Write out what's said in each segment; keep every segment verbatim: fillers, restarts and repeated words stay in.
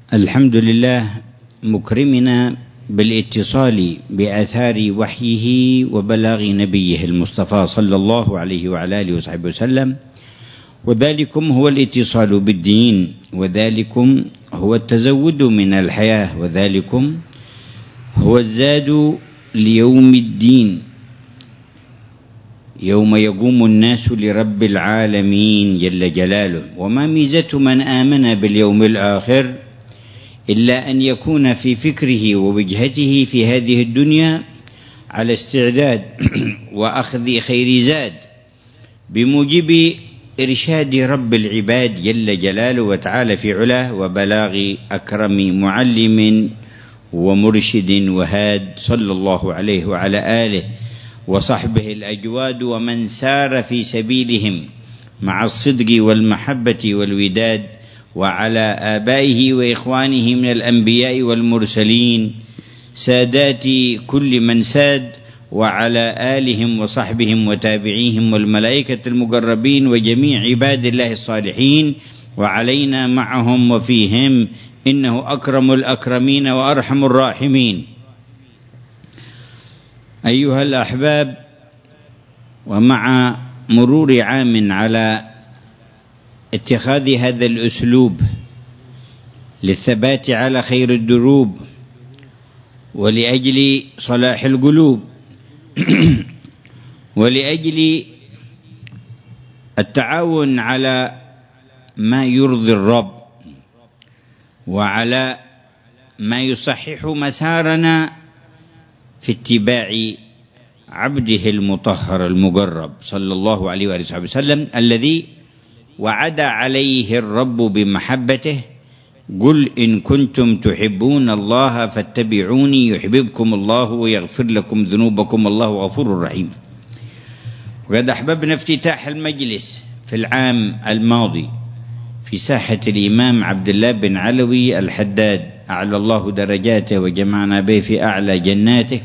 الحمد لله مكرمنا بالاتصال بآثار وحيه وبلاغ نبيه المصطفى صلى الله عليه وعلى آله وصحبه وسلم، وذلكم هو الاتصال بالدين، وذلكم هو التزود من الحياة، وذلكم هو الزاد ليوم الدين يوم يقوم الناس لرب العالمين جل جلاله. وما ميزة من آمن باليوم الآخر إلا أن يكون في فكره ووجهته في هذه الدنيا على استعداد وأخذ خير زاد بموجب إرشاد رب العباد جل جلاله وتعالى في علاه، وبلاغ أكرم معلم ومرشد وهاد صلى الله عليه وعلى آله وصحبه الأجواد، ومن سار في سبيلهم مع الصدق والمحبة والوداد، وعلى آبائه وإخوانه من الأنبياء والمرسلين سادات كل من ساد، وعلى آلهم وصحبهم وتابعيهم والملائكة المقربين وجميع عباد الله الصالحين، وعلينا معهم وفيهم، إنه أكرم الأكرمين وأرحم الراحمين. أيها الأحباب، ومع مرور عام على اتخاذ هذا الأسلوب للثبات على خير الدروب ولأجل صلاح القلوب ولأجل التعاون على ما يرضي الرب وعلى ما يصحح مسارنا في اتباع عبده المطهر المقرب صلى الله عليه وآله وسلم، الذي وعد عليه الرب بمحبته: قل إن كنتم تحبون الله فاتبعوني يحببكم الله ويغفر لكم ذنوبكم الله غفور رحيم. وقد أحببنا افتتاح المجلس في العام الماضي في ساحة الإمام عبد الله بن علوي الحداد، أعلى الله درجاته وجمعنا به في أعلى جناته،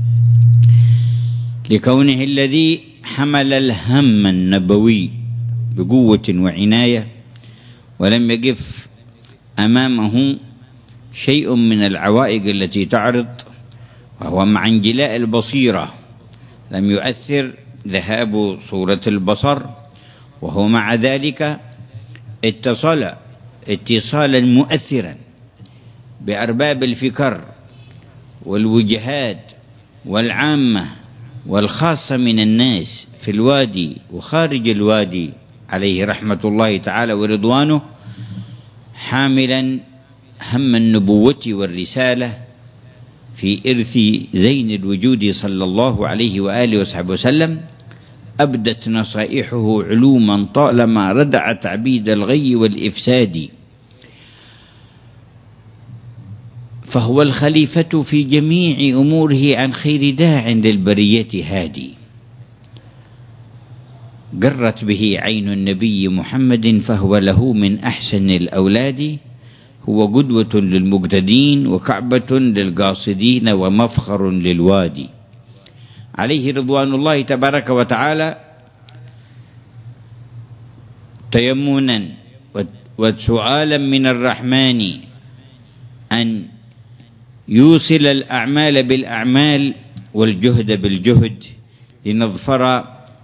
لكونه الذي حمل الهم النبوي بقوة وعناية، ولم يقف أمامه شيء من العوائق التي تعرض، وهو مع انجلاء البصيرة لم يؤثر ذهاب صورة البصر، وهو مع ذلك اتصل اتصالا مؤثرا بأرباب الفكر والوجهات والعامة والخاصة من الناس في الوادي وخارج الوادي عليه رحمة الله تعالى ورضوانه، حاملا هم النبوة والرسالة في إرث زين الوجود صلى الله عليه وآله وصحبه وسلم. أبدت نصائحه علوما طالما ردعت عبيد الغي والإفساد، فهو الخليفة في جميع أموره عن خير داع للبرية هادي. قرت به عين النبي محمد فهو له من أحسن الأولاد، هو قدوة للمقتدين وكعبة للقاصدين ومفخر للوادي، عليه رضوان الله تبارك وتعالى. تيمنا وسؤالا من الرحمن أن يوصل الأعمال بالأعمال والجهد بالجهد لنظفر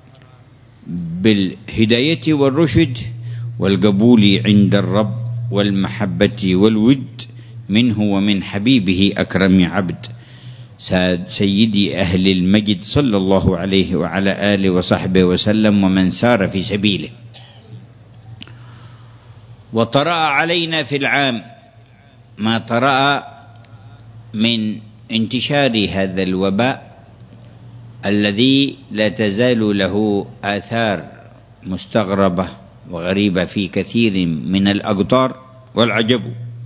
بالهداية والرشد والقبول عند الرب والمحبة والود منه ومن حبيبه أكرم عبد سيدي أهل المجد صلى الله عليه وعلى آله وصحبه وسلم، ومن سار في سبيله. وطرأ علينا في العام ما طرأ من انتشار هذا الوباء الذي لا تزال له آثار مستغربة وغريبة في كثير من الأقطار، والعجب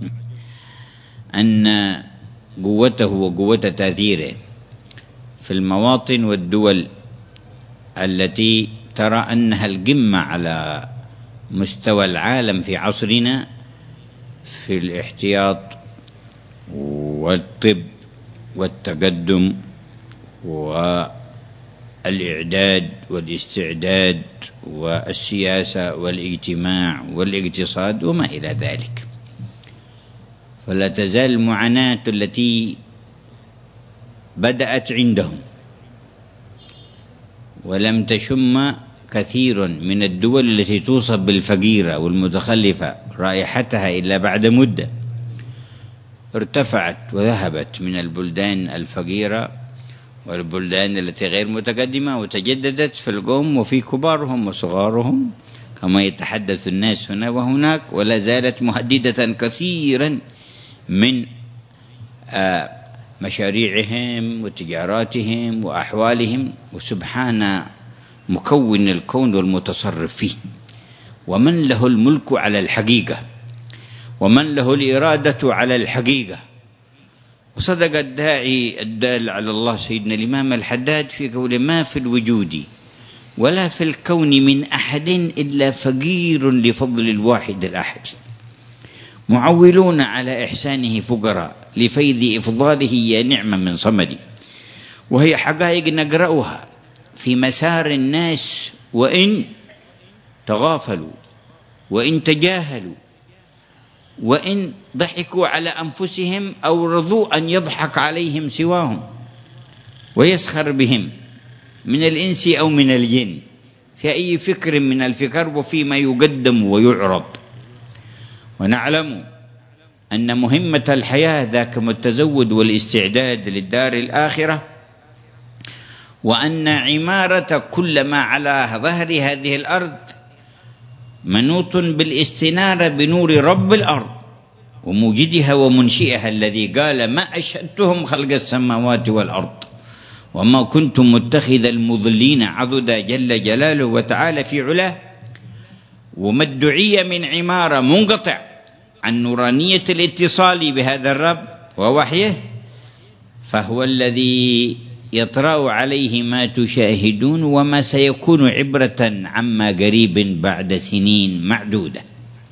أن قوته وقوة تأثيره في المواطن والدول التي ترى أنها القمة على مستوى العالم في عصرنا في الاحتياط والطب والتقدم والإعداد والاستعداد والسياسة والاجتماع والاقتصاد وما إلى ذلك. فلا تزال المعاناة التي بدأت عندهم ولم تشم كثير من الدول التي توصف بالفقيرة والمتخلفة رائحتها إلا بعد مدة، ارتفعت وذهبت من البلدان الفقيرة والبلدان التي غير متقدمة، وتجددت في القوم وفي كبارهم وصغارهم كما يتحدث الناس هنا وهناك، ولا زالت مهددة كثيرا من مشاريعهم وتجاراتهم وأحوالهم. وسبحان مكون الكون والمتصرف فيه، ومن له الملك على الحقيقة ومن له الإرادة على الحقيقة. وصدق الداعي الدال على الله سيدنا الإمام الحداد في قوله: ما في الوجود ولا في الكون من أحد إلا فقير لفضل الواحد الأحد، معولون على إحسانه فقراء لفيض إفضاله يا نعمة من صمد. وهي حقائق نقرأها في مسار الناس، وإن تغافلوا وإن تجاهلوا وإن ضحكوا على أنفسهم أو رضوا أن يضحك عليهم سواهم ويسخر بهم من الإنس أو من الجن في أي فكر من الفكر وفيما يقدم ويعرض. ونعلم أن مهمة الحياة ذاك التزود والاستعداد للدار الآخرة، وأن عمارة كل ما على ظهر هذه الأرض منوط بالاستنارة بنور رب الأرض وموجدها ومنشئها، الذي قال: ما أشهدتهم خلق السماوات والأرض وما كنت متخذ المضلين عضدا، جل جلاله وتعالى في علاه. وما الدعية من عمارة منقطع عن نورانية الاتصال بهذا الرب ووحيه، فهو الذي يطرأ عليه ما تشاهدون وما سيكون عبرة عما قريب بعد سنين معدودة.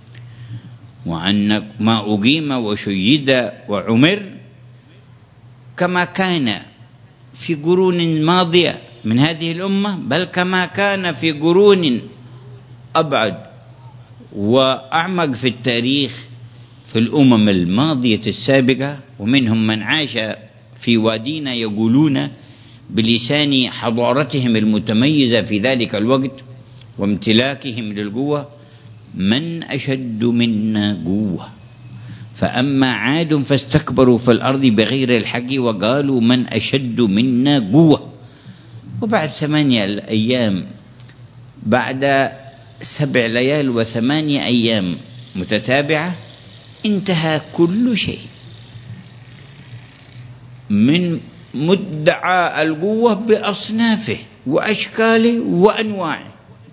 وأن ما أقيم وشيد وعمر كما كان في قرون ماضية من هذه الأمة، بل كما كان في قرون أبعد وأعمق في التاريخ في الأمم الماضية السابقة. ومنهم من عاش في وادينا يقولون بلسان حضارتهم المتميزة في ذلك الوقت وامتلاكهم للقوة: من أشد منا قوة. فأما عاد فاستكبروا في الأرض بغير الحق وقالوا: من أشد منا قوة. وبعد ثمانية أيام، بعد سبع ليال وثمانية أيام متتابعة، انتهى كل شيء من مدعى القوة بأصنافه وأشكاله وأنواعه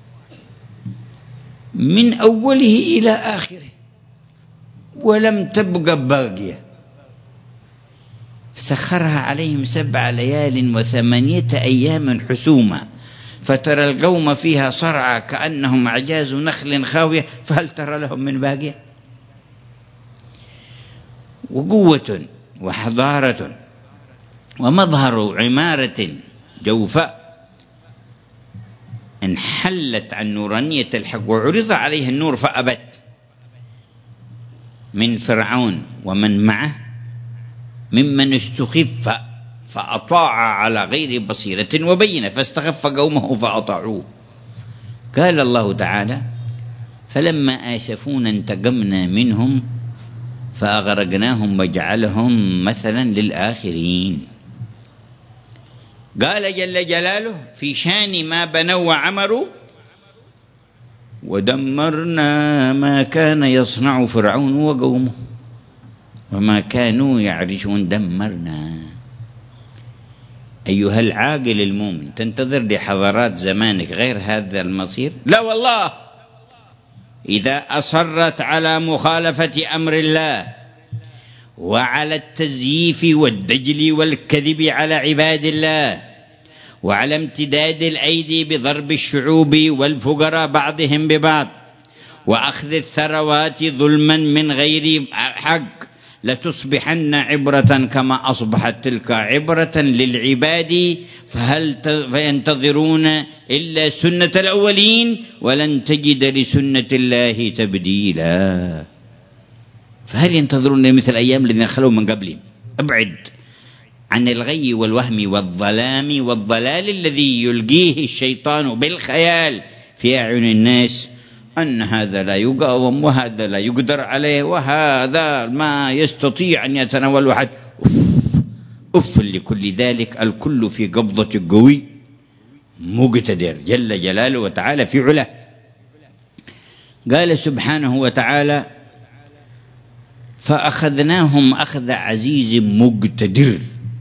من أوله إلى آخره، ولم تبقى باقية. فسخرها عليهم سبع ليال وثمانية أيام حسوما، فترى القوم فيها صرعى كأنهم أعجاز نخل خاوية، فهل ترى لهم من باقية؟ وقوة وحضارة ومظهر عمارة جوفاء انحلت عن نورانية الحق وعرض عليها النور فأبت، من فرعون ومن معه ممن استخف فأطاع على غير بصيرة وبينة، فاستخف قومه فأطاعوه. قال الله تعالى: فلما آسفونا انتقمنا منهم فأغرقناهم وجعلهم مثلا للآخرين. قال جل جلاله في شان ما بنوا وعمروا: ودمرنا ما كان يصنع فرعون وقومه وما كانوا يعرشون. دمرنا. أيها العاقل المؤمن، تنتظر لحضارات زمانك غير هذا المصير؟ لا والله، إذا أصرت على مخالفة أمر الله وعلى التزييف والدجل والكذب على عباد الله وعلى امتداد الأيدي بضرب الشعوب والفقراء بعضهم ببعض وأخذ الثروات ظلما من غير حق، لتصبحن عبرة كما أصبحت تلك عبرة للعباد، فهل فينتظرون إلا سنة الأولين ولن تجد لسنة الله تبديلا. فهل ينتظرون مثل أيام الذين خلوا من قبلهم؟ ابعد عن الغي والوهم والظلام والضلال الذي يلقيه الشيطان بالخيال في أعين الناس أن هذا لا يقاوم وهذا لا يقدر عليه وهذا ما يستطيع أن يتناول أحد. أف لكل ذلك، الكل في قبضة القوي مقتدر جل جلاله وتعالى في علاه. قال سبحانه وتعالى: فأخذناهم أخذ عزيز مقتدر.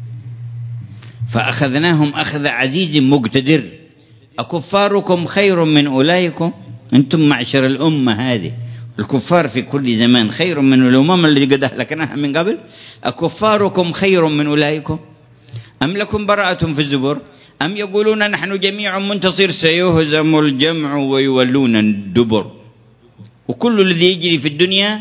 فأخذناهم أخذ عزيز مقتدر. أكفاركم خير من أولئكم؟ أنتم معشر الأمة هذه، الكفار في كل زمان خير من الأمم التي قد أهلكناها من قبل. أكفاركم خير من أولئكم أم لكم براءة في الزبر أم يقولون نحن جميع منتصر سيهزم الجمع ويولون الدبر. وكل الذي يجري في الدنيا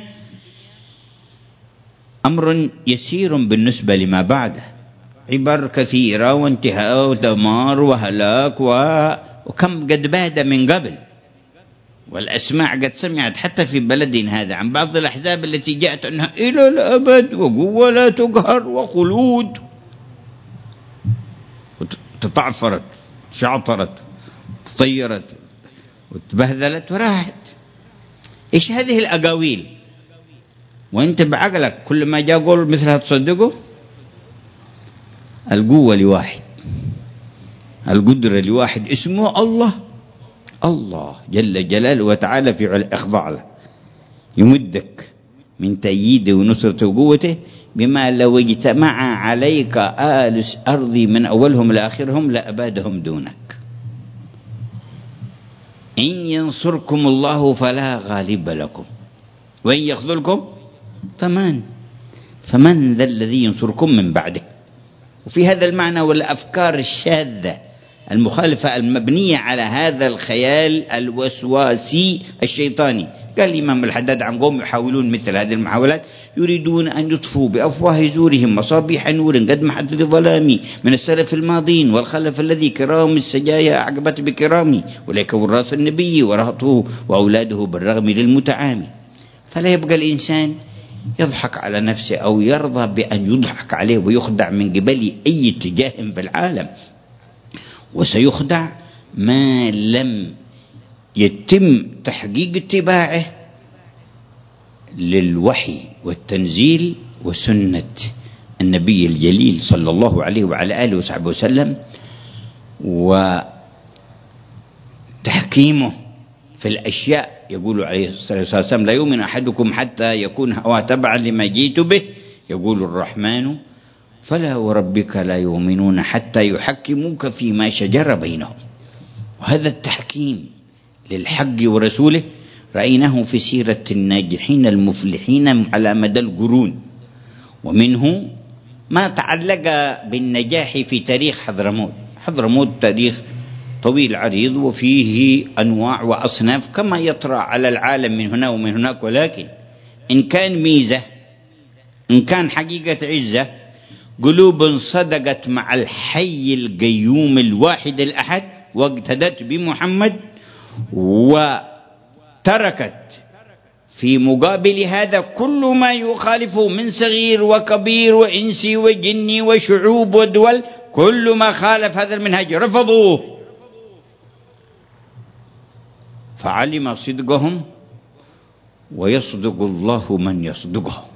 أمر يسير بالنسبة لما بعده، عبر كثيرة وانتهاء ودمار وهلاك وكم قد باد من قبل، والأسماع قد سمعت حتى في بلدنا هذا عن بعض الأحزاب التي جاءت أنها إلى الأبد وقوة لا تقهر وخلود، وتطعفرت شعطرت تطيرت وتبهذلت وراحت. إيش هذه الأقاويل؟ وانت بعقلك كل ما جاء قول مثلها تصدقه. القوة لواحد، القدرة لواحد اسمه الله. الله جل جلاله وتعالى في علاه، اخضع له، يمدك من تأييده ونصرته وقوته بما لو اجتمع عليك آل أرضي من أولهم لآخرهم لأبادهم دونك. إن ينصركم الله فلا غالب لكم وإن يخذلكم فمن فمن ذا الذي ينصركم من بعده. وفي هذا المعنى والأفكار الشاذة المخالفة المبنية على هذا الخيال الوسواسي الشيطاني، قال الإمام الحداد عن قوم يحاولون مثل هذه المحاولات، يريدون أن يطفوا بأفواه زورهم مصابيح نور قد محت لظلام من السلف الماضين والخلف الذي كرام السجايا أعقبت بكرامي وليك وراث النبي ورهطه وأولاده بالرغم للمتعامي. فلا يبقى الإنسان يضحك على نفسه أو يرضى بأن يضحك عليه ويخدع من قبل أي اتجاه في العالم، وسيخدع ما لم يتم تحقيق اتباعه للوحي والتنزيل وسنة النبي الجليل صلى الله عليه وعلى آله وصحبه وسلم، وتحكيمه في الأشياء. يقول عليه الصلاة والسلام: لا يؤمن أحدكم حتى يكون هواه تبعا لما جئت به. يقول الرحمن: فلا وربك لا يؤمنون حتى يحكموك فيما شجر بينهم. وهذا التحكيم للحق ورسوله رأيناه في سيرة الناجحين المفلحين على مدى القرون، ومنه ما تعلق بالنجاح في تاريخ حضرموت. حضرموت تاريخ طويل عريض وفيه أنواع وأصناف كما يطرأ على العالم من هنا ومن هناك، ولكن إن كان ميزة، إن كان حقيقة عزة، قلوب صدقت مع الحي القيوم الواحد الأحد واقتدت بمحمد، وتركت في مقابل هذا كل ما يخالفه من صغير وكبير وإنسي وجني وشعوب ودول، كل ما خالف هذا المنهج رفضوه. فعلم صدقهم ويصدق الله من يصدقه،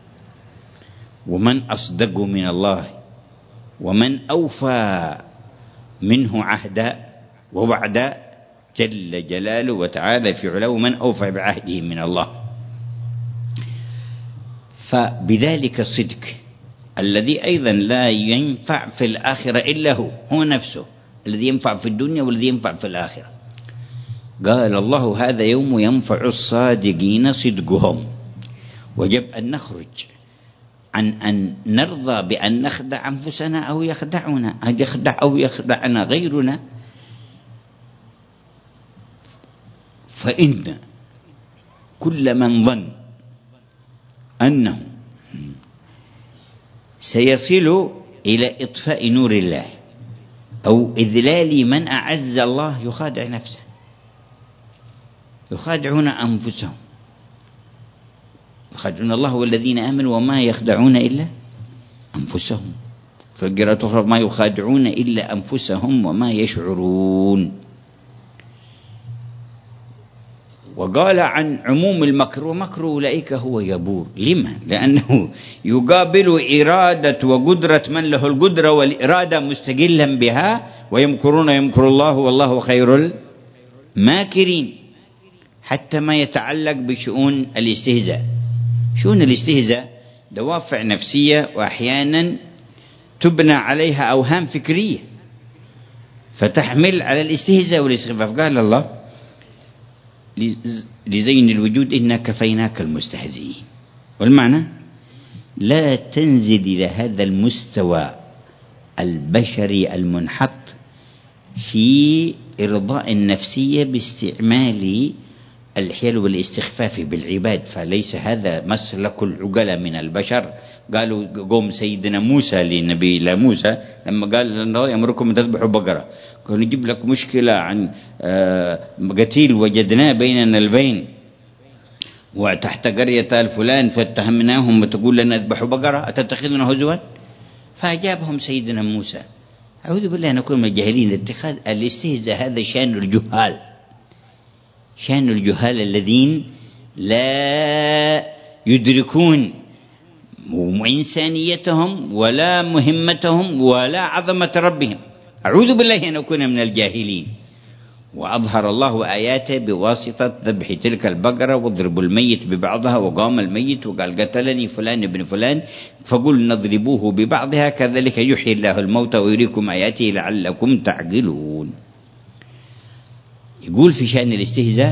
ومن أصدق من الله ومن أوفى منه عهدا ووعدا جل جلاله وتعالى في علاه، من أوفى بعهده من الله. فبذلك الصدق الذي أيضا لا ينفع في الآخرة إلا هو هو نفسه الذي ينفع في الدنيا والذي ينفع في الآخرة. قال الله: هذا يوم ينفع الصادقين صدقهم. وجب أن نخرج عن أن نرضى بأن نخدع أنفسنا أو يخدعنا أن يخدع أو يخدعنا غيرنا. فإن كل من ظن أنه سيصل إلى إطفاء نور الله أو إذلال من أعز الله يخادع نفسه، يخادعون أنفسهم، يخادعون الله والذين آمنوا وما يخدعون إلا أنفسهم. في القراءة الأخرى ما يخادعون إلا أنفسهم وما يشعرون. وقال عن عموم المكر ومكر أولئك هو يبور. لما؟ لأنه يقابل إرادة وقدرة من له القدرة والإرادة مستقلا بها، ويمكرون يمكر الله والله خير الماكرين. حتى ما يتعلق بشؤون الاستهزاء. شؤون الاستهزاء دوافع نفسية، وأحيانا تبنى عليها أوهام فكرية فتحمل على الاستهزاء والاستخفاف. قال الله لزين الوجود إنا كفيناك المستهزئين. والمعنى لا تنزل إلى هذا المستوى البشري المنحط في إرضاء النفسية باستعمال الحيل والاستخفاف بالعباد، فليس هذا مسلك العقلاء من البشر. قالوا قوم سيدنا موسى لنبي الله موسى لما قال الله يأمركم أن تذبحوا بقرة، قالوا نجيب لك مشكلة عن قتيل وجدناه بيننا البين وتحت قرية الفلان فاتهمناهم وتقول لنا اذبحوا بقرة أتتخذنا هزوا؟ فأجابهم سيدنا موسى أعوذ بالله أن أكون من الجاهلين. اتخاذ الاستهزاء هذا شأن الجهال، شأن الجهال الذين لا يدركون إنسانيتهم ولا مهمتهم ولا عظمة ربهم. أعوذ بالله أن أكون من الجاهلين. وأظهر الله آياته بواسطة ذبح تلك البقرة واضربوا الميت ببعضها، وقام الميت وقال قتلني فلان ابن فلان فقل نضربوه ببعضها كذلك يحيي الله الموتى ويريكم آياته لعلكم تعقلون. يقول في شأن الاستهزاء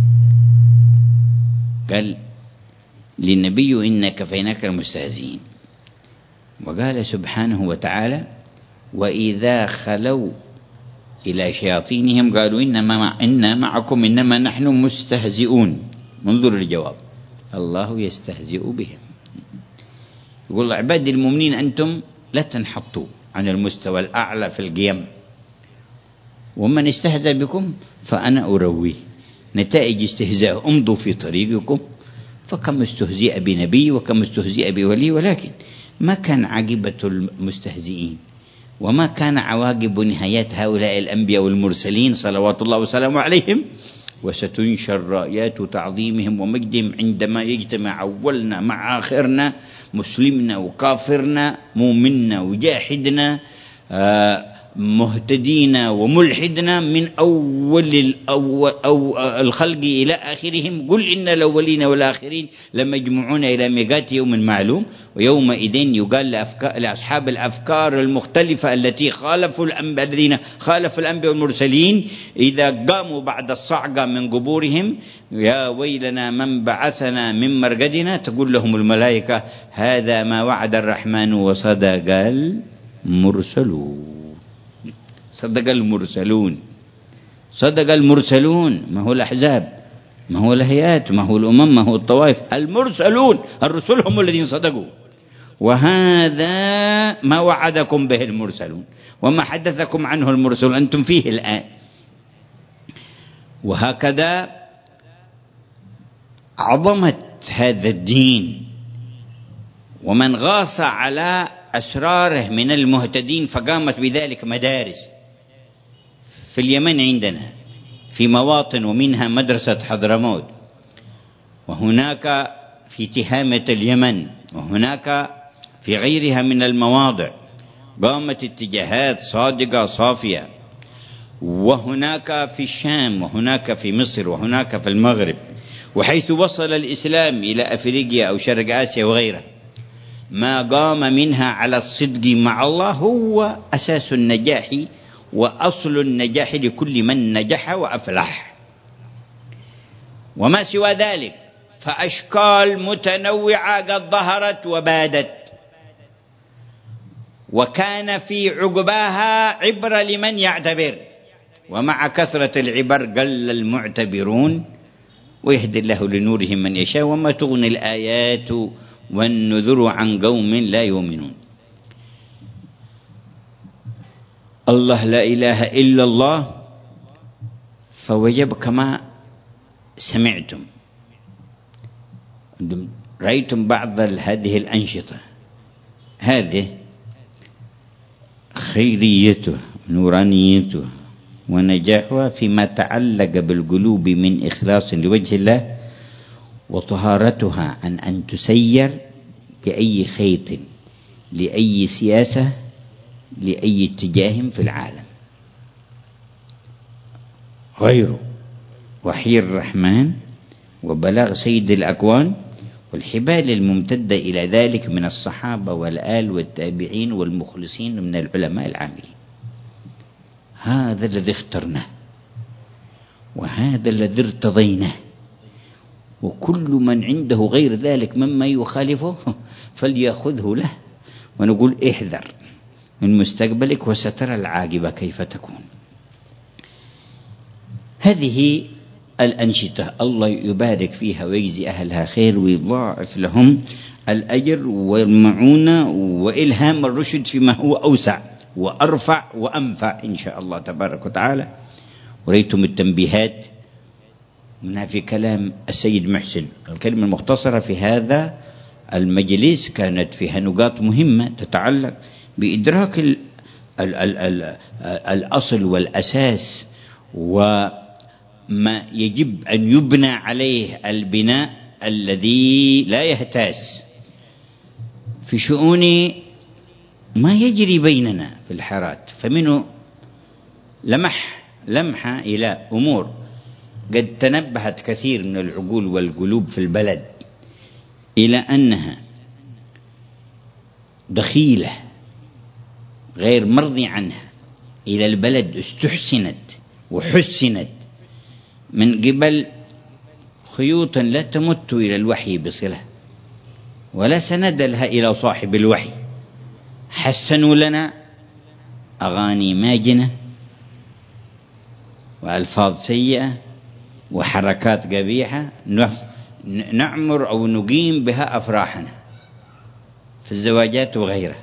قال للنبي إنا كفيناك المستهزئين. وقال سبحانه وتعالى وإذا خلوا إلى شياطينهم قالوا إنما مع إنا معكم إنما نحن مستهزئون. منظر الجواب الله يستهزئ بهم. يقول عباد المؤمنين أنتم لا تنحطوا عن المستوى الأعلى في القيم، ومن استهزأ بكم فأنا أرويه نتائج استهزاء. امضوا في طريقكم. فكم استهزئ بنبي وكم استهزئ بولي، ولكن ما كان عاقبة المستهزئين وما كان عواقب نهايات هؤلاء الأنبياء والمرسلين صلوات الله وسلامه عليهم. وستنشر رايات تعظيمهم ومجدهم عندما يجتمع أولنا مع آخرنا، مسلمنا وكافرنا، مؤمننا وجاحدنا، آه مهتدين وملحدنا، من أول الأول أو الخلق إلى آخرهم. قل إن الأولين والآخرين لمجموعون إلى ميقات يوم معلوم. ويومئذ يقال لأفكار لأصحاب الأفكار المختلفة التي خالفوا الأنبياء الذين خالفوا الأنبياء والمرسلين إذا قاموا بعد الصعقة من قبورهم يا ويلنا من بعثنا من مرقدنا، تقول لهم الملائكة هذا ما وعد الرحمن وصدق المرسلون. صدق المرسلون، صدق المرسلون. ما هو الأحزاب، ما هو الهيئات، ما هو الأمم، ما هو الطوائف. المرسلون الرسل هم الذين صدقوا. وهذا ما وعدكم به المرسلون وما حدثكم عنه المرسلون أنتم فيه الآن. وهكذا عظمة هذا الدين ومن غاص على أسراره من المهتدين فقامت بذلك مدارس في اليمن عندنا في مواطن، ومنها مدرسة حضرموت، وهناك في تهامة اليمن، وهناك في غيرها من المواضع قامت اتجاهات صادقة صافية، وهناك في الشام، وهناك في مصر، وهناك في المغرب. وحيث وصل الإسلام إلى أفريقيا أو شرق آسيا وغيرها ما قام منها على الصدق مع الله هو أساس النجاح وأصل النجاح لكل من نجح وأفلح. وما سوى ذلك فأشكال متنوعة قد ظهرت وبادت، وكان في عقباها عبرة لمن يعتبر، ومع كثرة العبر قل المعتبرون، ويهدي الله لنوره من يشاء وما تغني الآيات والنذر عن قوم لا يؤمنون. الله لا إله إلا الله، فوجب كما سمعتم رأيتم بعض هذه الأنشطة، هذه خيريته نورانيته ونجاحها فيما تعلق بالقلوب من إخلاص لوجه الله، وطهارتها عن أن تسير بأي خيط لأي سياسة لأي اتجاه في العالم. غيره وحي الرحمن وبلاغ سيد الأكوان والحبال الممتدة إلى ذلك من الصحابة والآل والتابعين والمخلصين من العلماء العاملين. هذا الذي اخترناه وهذا الذي ارتضيناه، وكل من عنده غير ذلك مما يخالفه فليأخذه له، ونقول احذر من مستقبلك وسترى العاقبة كيف تكون. هذه الأنشطة الله يبارك فيها ويجزي أهلها خير ويضاعف لهم الأجر والمعونة وإلهام الرشد فيما هو أوسع وأرفع وأنفع إن شاء الله تبارك وتعالى. وريتم التنبيهات منها في كلام السيد محسن، الكلمة المختصرة في هذا المجلس كانت فيها نقاط مهمة تتعلق بإدراك ال ال ال ال الأصل والأساس وما يجب أن يبنى عليه البناء الذي لا يهتاز في شؤون ما يجري بيننا في الحارات. فمنه لمح لمحة إلى أمور قد تنبهت كثير من العقول والقلوب في البلد إلى أنها دخيلة غير مرضي عنها إلى البلد استحسنت وحسنت من قبل خيوط لا تمت إلى الوحي بصلة ولا سند لها إلى صاحب الوحي. حسنوا لنا أغاني ماجنة وألفاظ سيئة وحركات قبيحة نعمر أو نقيم بها أفراحنا في الزواجات وغيرها.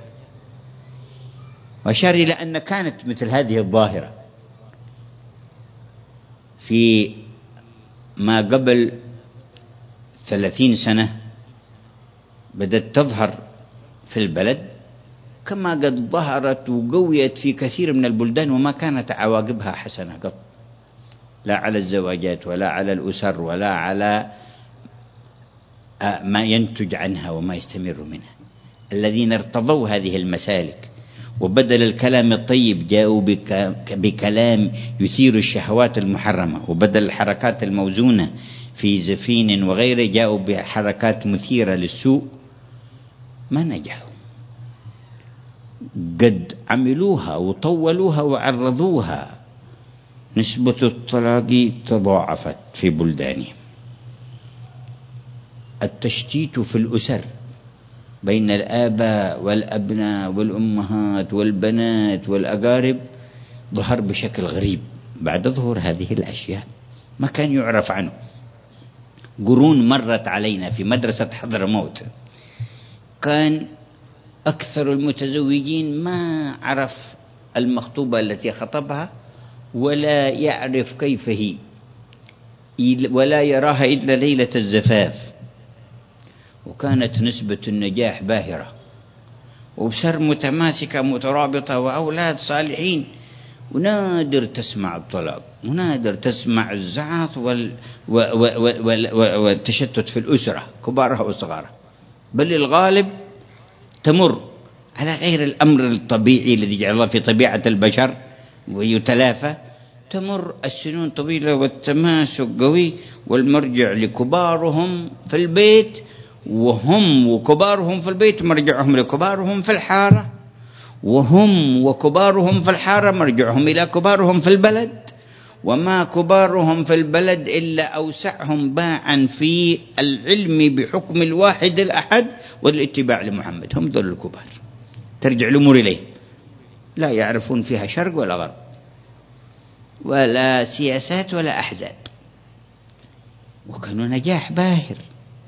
وأشار إلى أن كانت مثل هذه الظاهرة في ما قبل ثلاثين سنة بدأت تظهر في البلد كما قد ظهرت وقويت في كثير من البلدان، وما كانت عواقبها حسنة قط، لا على الزواجات ولا على الأسر ولا على ما ينتج عنها وما يستمر منها. الذين ارتضوا هذه المسالك وبدل الكلام الطيب جاءوا بكلام يثير الشهوات المحرمة، وبدل الحركات الموزونة في زفين وغيره جاءوا بحركات مثيرة للسوء، ما نجحوا. قد عملوها وطولوها وعرضوها، نسبة الطلاق تضاعفت في بلدانهم. التشتيت في الأسر بين الآباء والأبناء والأمهات والبنات والأقارب ظهر بشكل غريب بعد ظهور هذه الأشياء، ما كان يعرف عنه. قرون مرت علينا في مدرسة حضرموت كان أكثر المتزوجين ما عرف المخطوبة التي خطبها ولا يعرف كيف هي ولا يراها إلا ليلة الزفاف، وكانت نسبة النجاح باهرة وبسر متماسكة مترابطة وأولاد صالحين، ونادر تسمع الطلاق ونادر تسمع الزعاط وال... و... و... و... والتشتت في الأسرة كبارها وصغارها، بل الغالب تمر على غير الأمر الطبيعي الذي جعل الله في طبيعة البشر ويتلافى. تمر السنون طويلة والتماسك قوي، والمرجع لكبارهم في البيت، وهم وكبارهم في البيت مرجعهم لكبارهم في الحارة، وهم وكبارهم في الحارة مرجعهم إلى كبارهم في البلد، وما كبارهم في البلد إلا أوسعهم باعا في العلم بحكم الواحد الأحد والاتباع لمحمد. هم ذول الكبار، ترجع الأمور إليه، لا يعرفون فيها شرق ولا غرب ولا سياسات ولا أحزاب، وكانوا نجاح باهر.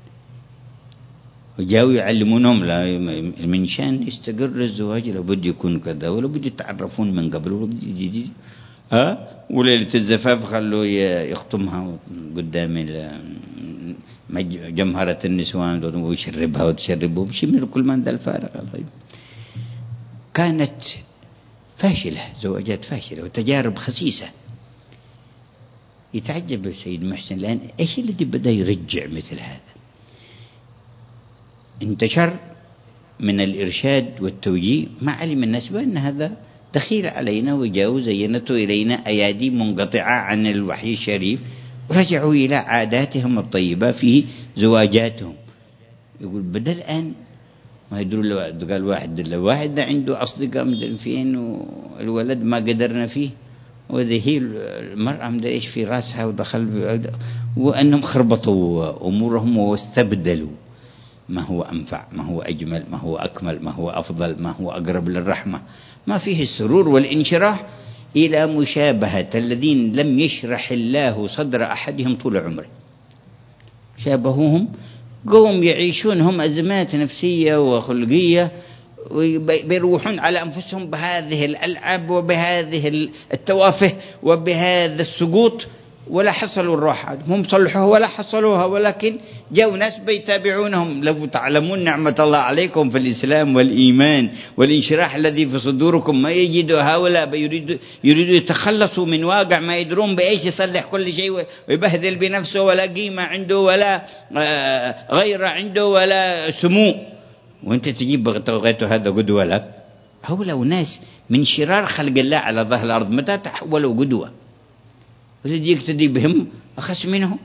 وجاءوا يعلمونهم لا من شان يستقر الزواج لابد يكون كذا، ولا بد يتعرفون من قبل، ولا بد يجي ها وليلة الزفاف خلوا يختمها قدام جمهرة النسوان ويشربها وتشربه شيء من كل من ذا الفارق. كانت فاشلة، زواجات فاشلة وتجارب خسيسة. يتعجب السيد محسن الآن إيش الذي بدأ يرجع مثل هذا. انتشر من الإرشاد والتوجيه، ما علم الناس بأن هذا دخيل علينا وجاءوا زينته إلينا أيادي منقطعة عن الوحي الشريف، ورجعوا إلى عاداتهم الطيبة في زواجاتهم. يقول بدل الآن ما يدروا. قال واحد الواحد ده عنده أصدقاء مدري فين، والولد ما قدرنا فيه، وذي هي المرأة مدري إيش في رأسها ودخل، وأنهم خربطوا أمورهم واستبدلوا ما هو أنفع، ما هو أجمل، ما هو أكمل، ما هو أفضل، ما هو أقرب للرحمة، ما فيه السرور والانشراح، إلى مشابهة الذين لم يشرح الله صدر أحدهم طول عمره. شابهوهم، قوم يعيشون هم أزمات نفسية وخلقية، ويروحون على أنفسهم بهذه الألعاب وبهذه التوافه وبهذا السقوط، ولا حصلوا الراحة، هم صلحوها ولا حصلوها، ولكن جاءوا ناس بيتابعونهم. لو تعلمون نعمة الله عليكم في الإسلام والإيمان والانشراح الذي في صدوركم ما يجدوا هؤلاء يريدوا يريدوا يتخلصوا من واقع ما يدرون بإيش يصلح كل شيء ويبهذل بنفسه، ولا قيمة عنده ولا غيرة عنده ولا سمو، وانت تجيب بغيته هذا قدوة لك. هؤلاء ناس من شرار خلق الله على ظهر الأرض، متى تحولوا قدوة؟ والذي يقتدي بهم أخس منهم،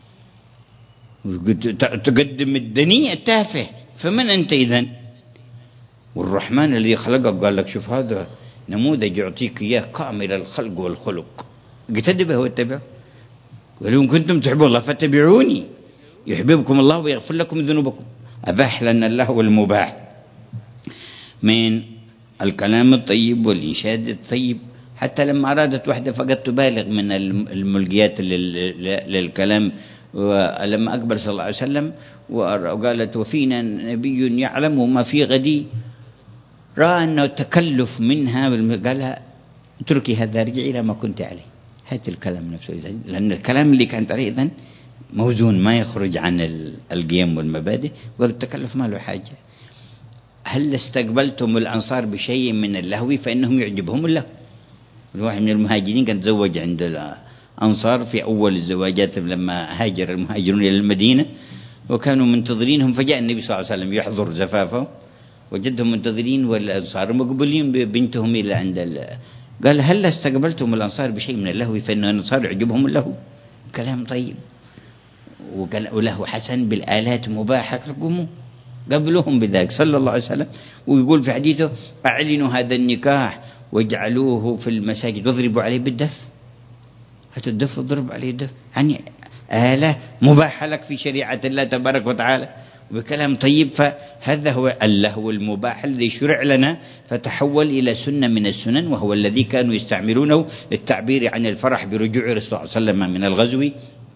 تقدم الدنيء التافه، فمن أنت إذن؟ والرحمن الذي خلقك قال لك شوف هذا نموذج يعطيك إياه كامل الخلق والخلق، اقتدي به واتبعه. ولو كنتم تحبون الله فاتبعوني يحببكم الله ويغفر لكم ذنوبكم. أباح لنا اللهو المباح من الكلام الطيب والإنشاد الطيب، حتى لما أرادت واحدة فقد تبالغ من الملقيات للكلام، ولما أقبل صلى الله عليه وسلم وقالت وفينا نبي يعلم ما في غدي، رأى أنه تكلف منها، قالها اتركي هذا، رجعي إلى ما كنت عليه. هذا الكلام نفسه، لأن الكلام اللي كانت عليه إذن موزون ما يخرج عن القيم والمبادئ، قال التكلف ما له حاجة. هل استقبلتم الأنصار بشيء من اللهو فإنهم يعجبهم اللهو. الواحد من المهاجرين كان تزوج عند الأنصار في أول الزواجات لما هاجر المهاجرون إلى المدينة، وكانوا منتظرينهم، فجاء النبي صلى الله عليه وسلم يحضر زفافه، وجدهم منتظرين والأنصار مقبلين ببنتهم إلى عند ال... قال هل استقبلتم الأنصار بشيء من اللهو فإن الأنصار يعجبهم اللهو. كلام طيب وله حسن بالآلات مباحة، قوموا قبلوهم بذلك صلى الله عليه وسلم. ويقول في حديثه أعلنوا هذا النكاح واجعلوه في المساجد واضربوا عليه بالدف. حتى الدف اضرب عليه الدف، يعني آلة مباحة لك في شريعة الله تبارك وتعالى بكلام طيب. فهذا هو اللهو المباح الذي شرع لنا فتحول إلى سنة من السنن، وهو الذي كانوا يستعملونه للتعبير عن الفرح برجوع الرسول صلى الله عليه وسلم من الغزو،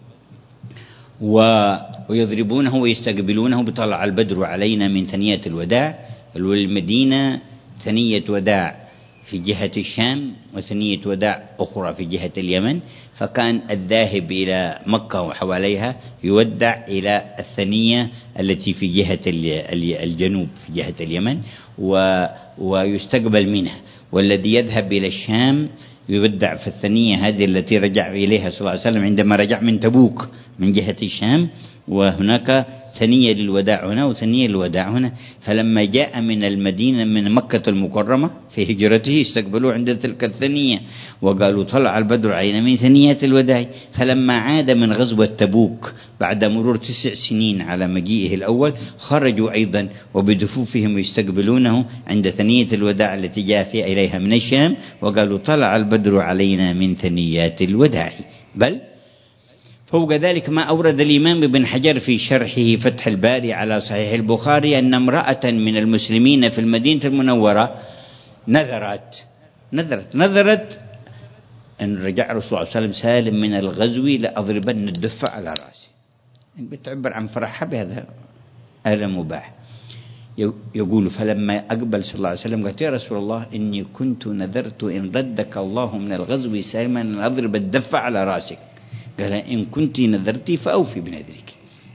ويضربونه ويستقبلونه بطلع البدر علينا من ثنية الوداع. والمدينة ثنية وداع في جهة الشام وثنية وداع أخرى في جهة اليمن، فكان الذاهب إلى مكة وحواليها يودع إلى الثنية التي في جهة الجنوب في جهة اليمن ويستقبل منها، والذي يذهب إلى الشام يودع في الثنية هذه التي رجع إليها صلى الله عليه وسلم عندما رجع من تبوك من جهة الشام، وهناك ثنية للوداع هنا وثنية للوداع هنا. فلما جاء من المدينة من مكة المكرمة في هجرته استقبلوه عند تلك الثنية وقالوا طلع البدر علينا من ثنيات الوداع. فلما عاد من غزوة تبوك بعد مرور تسع سنين على مجيئه الأول خرجوا أيضا وبدفوفهم يستقبلونه عند ثنية الوداع التي جاء فيها إليها من الشام، وقالوا طلع البدر علينا من ثنيات الوداع. بل فوق ذلك ما أورد الإمام ابن حجر في شرحه فتح الباري على صحيح البخاري أن امرأة من المسلمين في المدينة المنورة نذرت نذرت نذرت أن رجع رسول الله صلى الله عليه وسلم سالم من الغزو لأضربن الدفة على رأسه. بتعبر عن فرحها بهذا آلة مباح. يقول فلما أقبل صلى الله عليه وسلم قالت يا رسول الله إني كنت نذرت إن ردك الله من الغزو سالما أن أضرب الدفة على رأسك. قال إن كنت نذرتي فأوفي بنذرك.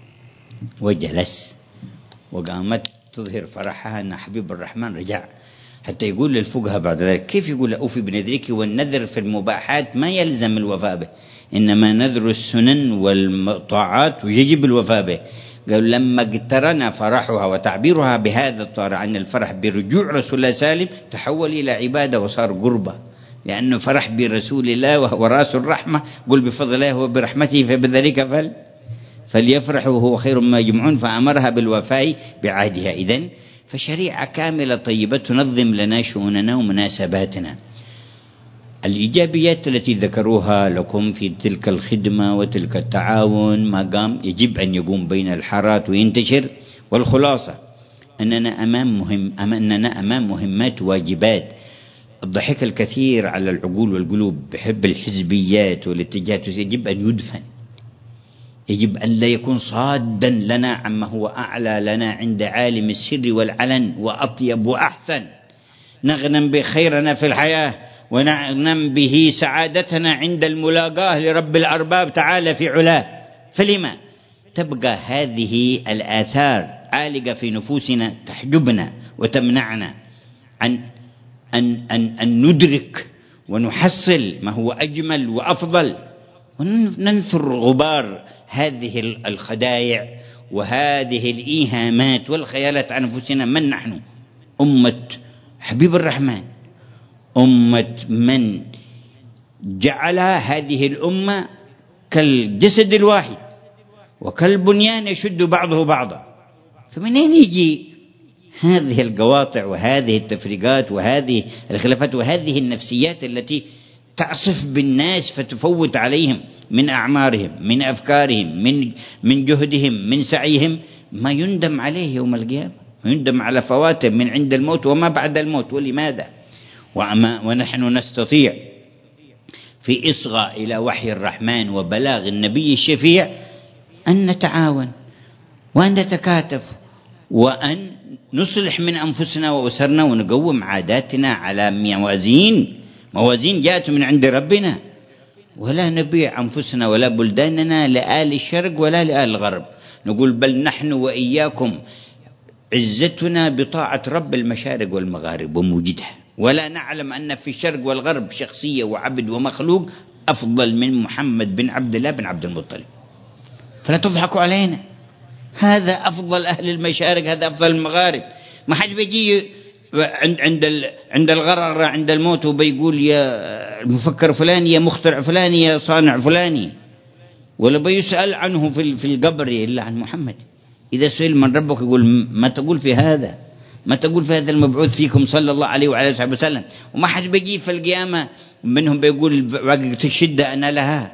وجلس، وقامت تظهر فرحها أن حبيب الرحمن رجع، حتى يقول للفقهاء بعد ذلك كيف يقول أوفي بنذرك؟ والنذر في المباحات ما يلزم الوفاء به، إنما نذر السنن والطاعات ويجب الوفاء به. قال لما اقترن فرحها وتعبيرها بهذا الطار عن الفرح برجوع رسول الله سالم تحول إلى عبادة وصار قربة، لأنه فرح برسول الله وهو رأس الرحمة. قل بفضل الله وبرحمته فبذلك فل فليفرحوا هو خير ما يجمعون، فأمرها بالوفاء بعهدها. إذن فشريعة كاملة طيبة تنظم لنا شؤوننا ومناسباتنا. الإيجابيات التي ذكروها لكم في تلك الخدمة وتلك التعاون ما قام يجب أن يقوم بين الحارات وينتشر. والخلاصة أننا أمام مهم أننا أمام مهمات واجبات. الضحك الكثير على العقول والقلوب بحب الحزبيات والاتجاهات يجب أن يدفن، يجب أن لا يكون صادا لنا عما هو أعلى لنا عند عالم السر والعلن وأطيب وأحسن. نغنم بخيرنا في الحياة ونغنم به سعادتنا عند الملاقاة لرب الأرباب تعالى في علاه. فلما تبقى هذه الآثار عالقة في نفوسنا تحجبنا وتمنعنا عن أن, أن, أن ندرك ونحصل ما هو أجمل وأفضل، وننثر غبار هذه الخدايع وهذه الإيهامات والخيالات عن أنفسنا. من نحن؟ أمة حبيب الرحمن، أمة من جعل هذه الأمة كالجسد الواحد وكالبنيان يشد بعضه بعضا. فمنين يجي هذه القواطع وهذه التفريقات وهذه الخلافات وهذه النفسيات التي تعصف بالناس فتفوت عليهم من أعمارهم، من أفكارهم، من من جهدهم، من سعيهم، ما يندم عليه يوم القيامة، يندم على فواته من عند الموت وما بعد الموت. ولماذا؟ وأما ونحن نستطيع في إصغاء إلى وحي الرحمن وبلاغ النبي الشفيع أن نتعاون وأن نتكاتف وأن نصلح من أنفسنا وأسرنا ونقوم عاداتنا على موازين موازين جاءت من عند ربنا، ولا نبيع أنفسنا ولا بلداننا لآل الشرق ولا لآل الغرب. نقول بل نحن وإياكم عزتنا بطاعة رب المشارق والمغارب وموجدها، ولا نعلم أن في الشرق والغرب شخصية وعبد ومخلوق أفضل من محمد بن عبد الله بن عبد المطلب. فلا تضحكوا علينا، هذا أفضل أهل المشارق، هذا أفضل المغارب. ما حد بيجي عند عند عند الغرر عند الموت وبيقول يا المفكر فلاني يا مخترع فلاني يا صانع فلاني، ولا بيسأل عنه في في القبر إلا عن محمد. إذا سئل من ربك يقول ما تقول في هذا، ما تقول في هذا المبعوث فيكم صلى الله عليه وعلى آله وسلم. وما حد بيجي في القيامة منهم بيقول وقت الشدة أنا لها،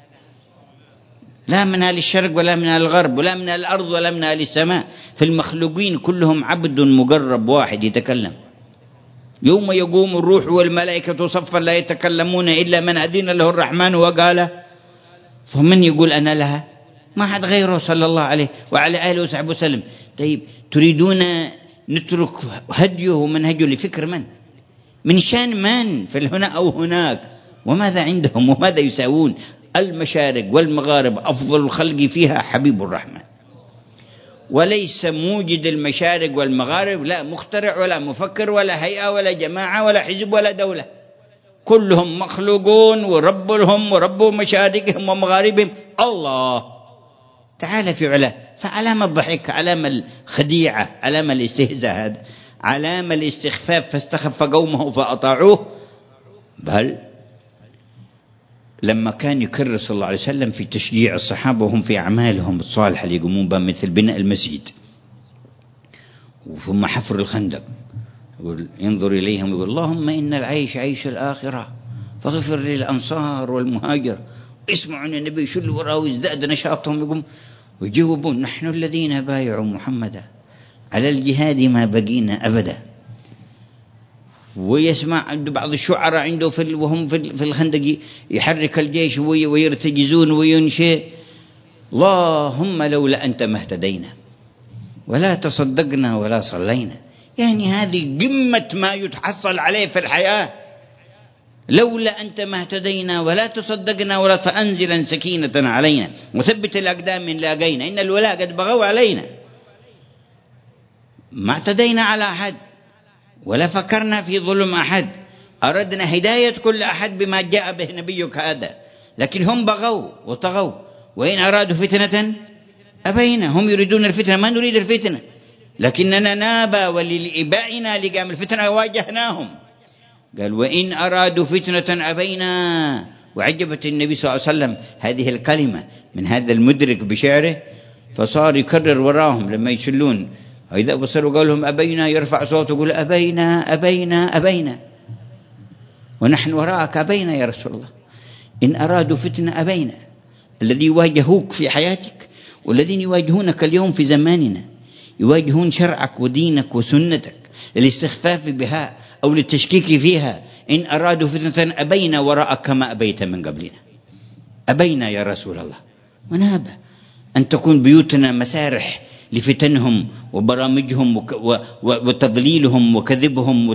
لا من أهل الشرق ولا من أهل الغرب ولا من أهل الأرض ولا من أهل السماء. في المخلوقين كلهم عبد مقرب واحد يتكلم. يوم يقوم الروح والملائكة صفا لا يتكلمون إلا من أذن له الرحمن وقال. فمن يقول أنا لها؟ ما حد غيره صلى الله عليه وعلى آله وصحبه وسلم. طيب تريدون نترك هديه ومنهجه لفكر من؟ من شان من في هنا أو هناك؟ وماذا عندهم وماذا يساوون؟ المشارق والمغارب أفضل الخلق فيها حبيب الرحمن، وليس موجد المشارق والمغارب لا مخترع ولا مفكر ولا هيئة ولا جماعة ولا حزب ولا دولة، كلهم مخلوقون وربهم ورب مشارقهم ومغاربهم الله تعالى في علاه. فعلامة الضحك، علامة الخديعة، علامة الاستهزاء، هذا علامة الاستخفاف. فاستخف قومه فأطاعوه. بل لما كان يكرر صلى الله عليه وسلم في تشجيع الصحابة وهم في أعمالهم الصالحة اللي يقومون بها مثل بناء المسجد ثم حفر الخندق، يقول ينظر إليهم يقول اللهم إن العيش عيش الآخرة فاغفر للأنصار والمهاجر. اسمعوا النبي يشل وراه ويزداد نشاطهم، يقوم ويجاوبون نحن الذين بايعوا محمدا على الجهاد ما بقينا أبدا. ويسمع عند بعض الشعراء عنده في وهم في الخندق يحرك الجيش ويرتجزون وينشئ اللهم لولا أنت ما اهتدينا ولا تصدقنا ولا صلينا. يعني هذه قمة ما يتحصل عليه في الحياة. لولا أنت ما اهتدينا ولا تصدقنا ولا فأنزلا سكينة علينا وثبت الأقدام من لاقينا إن الولاء قد بغوا علينا. ما اعتدينا على أحد ولا فكرنا في ظلم أحد، أردنا هداية كل أحد بما جاء به نبيك هذا، لكن هم بغوا وطغوا. وإن أرادوا فتنة أبينا، هم يريدون الفتنة ما نريد الفتنة، لكننا نابى ولإبائنا لقام الفتنة واجهناهم. قال وإن أرادوا فتنة أبينا. وعجبت النبي صلى الله عليه وسلم هذه الكلمة من هذا المدرك بشعره، فصار يكرر وراهم لما يشلون، إذا بصروا قولهم أبينا يرفع صوته يقول أبينا أبينا أبينا، ونحن وراءك أبينا يا رسول الله. إن أرادوا فتنة أبينا، الذي يواجهوك في حياتك والذين يواجهونك اليوم في زماننا، يواجهون شرعك ودينك وسنتك للاستخفاف بها أو للتشكيك فيها. إن أرادوا فتنة أبينا وراءك كما أبيت من قبلنا. أبينا يا رسول الله، ونابى أن تكون بيوتنا مسارح لفتنهم وبرامجهم وتضليلهم وكذبهم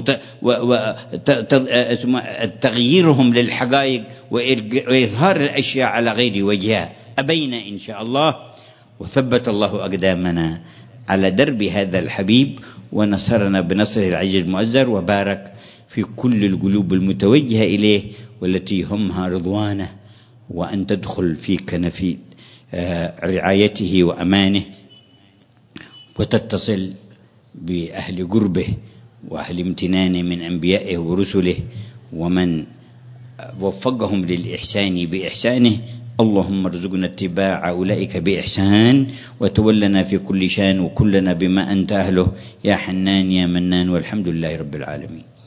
وتغييرهم للحقائق وإظهار الأشياء على غير وجهها. أبينا إن شاء الله، وثبت الله أقدامنا على درب هذا الحبيب ونصرنا بنصره العزيز المؤزر، وبارك في كل القلوب المتوجهة إليه والتي همها رضوانه، وأن تدخل في كنف رعايته وأمانه وتتصل بأهل قربه وأهل امتنانه من أنبيائه ورسله ومن وفقهم للإحسان بإحسانه. اللهم ارزقنا اتباع أولئك بإحسان، وتولنا في كل شان وكلنا بما أنت أهله يا حنان يا منان، والحمد لله رب العالمين.